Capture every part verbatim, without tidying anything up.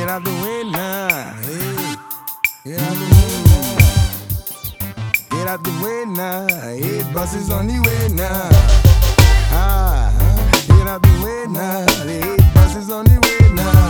Get out the way now. Hey, get out the way now. Get out the way now. Eight buses on the way now. Ah, get out the way now. The eight buses on the way now.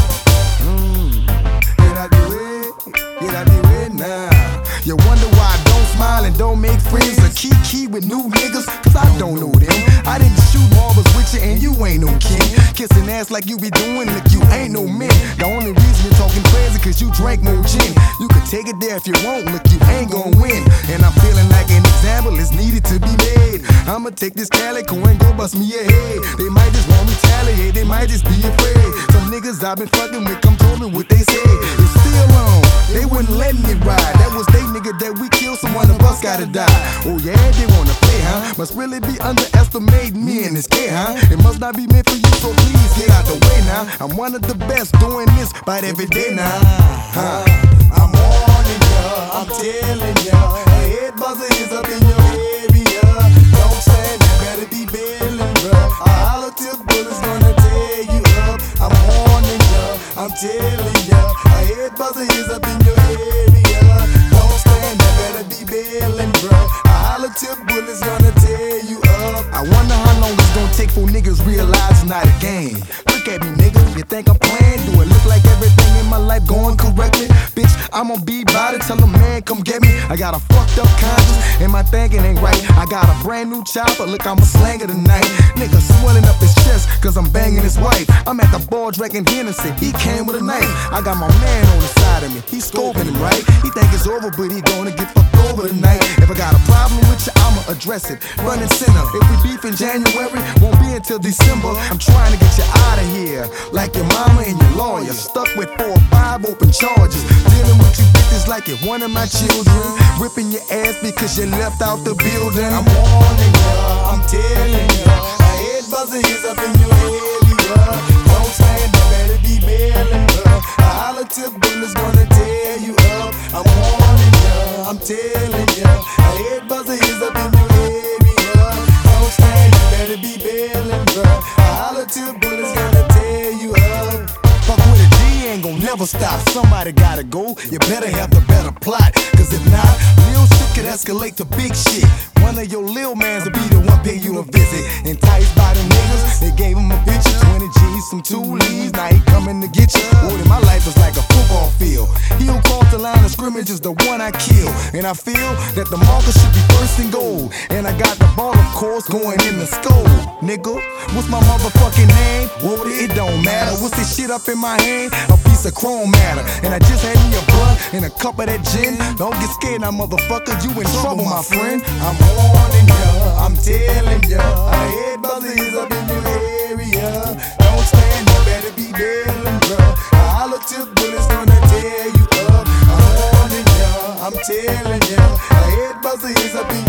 Mm. Get out the way, get out the way now. You wonder why I don't smile and don't make friends or key key with new niggas, cause I don't know them. I didn't shoot marbles with you and you ain't no king. Kissing ass like you be doing, look, you ain't no man. The only reason you're talking crazy cause you drank more gin. You could take it there if you want, look, you ain't gon' win. And I'm feeling like an example is needed to be made. I'ma take this calico and go bust me a head. They might just want me retaliate, they might just be afraid. Some niggas I've been fucking with come told me what they say. It's still on, they wouldn't let me ride. That was they nigga that we killed, so one of us gotta die. Oh yeah, they wanna play, huh? Must really be underestimating me in this game, huh? It must not be meant for you, so please get out the way now. I'm one of the best doing this about every day now. Huh? I'm warning ya, I'm telling ya. A head buzzer is up in your area. Don't stand, you better be bailing, bruh. A hollow tip bullet's gonna tear you up. I'm warning ya, I'm telling ya. A head buzzer is up in your area. Don't stand, you better be bailing, bruh. A hollow tip bullet's gonna tear you up. I wonder how long it's gonna take for niggas realize it's not a game. Look at me, nigga, you think I'm playing? Do it look like everything in my life going correctly? Bitch, I'm on be about it, tell a man come get me. I got a fucked up conscience, and my thinking ain't right. I got a brand new chopper, look, I'm a slanger tonight. Nigga swelling up his chest, cause I'm banging his wife. I'm at the bar drinking Hennessy, he came with a knife. I got my man on the side of me, he scoping him right. He think it's over, but he gonna get fucked over tonight. If I got a problem with you, I'ma address it. Running center, if we beef in January, won't be until December. I'm trying to get you out of here, like your mama and your lawyer. Stuck with four or five open charges. Dealing with you bitches like you're one of my children. Ripping your ass because you left out the building. I'm warning ya, I'm telling ya. A head buzzer is up in your area. Don't stand, you better be bailing, bruh. A hollow tip bullet's gonna tear you up. I'm warning ya, I'm telling ya. A head buzzer is up in your area. Don't stand, you better be bailing, bruh. A hollow tip bullet's gonna tear you up. Fuck with a G, ain't gon' never stop. Somebody gotta go, you better have the better plot. Cause if not, real shit could escalate to big shit. One of your lil mans will be the one pay you to visit. Enticed by them niggas, they gave him a bitch. twenty G's, some two leaves, now he coming to get you. Boy, my life is like a football field. He who crossed the line of scrimmage is the one I kill. And I feel that the marker should be first and goal. And I got the ball, of course, going in the skull. Nigga, what's my motherfucking name? Well, it don't matter. What's this shit up in my hand? A piece of chrome matter. And I just had me a blunt and a cup of that gin. Don't get scared now, motherfucker, you in trouble, my friend. I'm warning ya, I'm telling ya. A head buzzer is up in your area. Don't stand, you better be bailing, bruh. A hollow tip bullet's gonna tear you up. I'm warning ya, I'm telling ya. A head buzzer is up in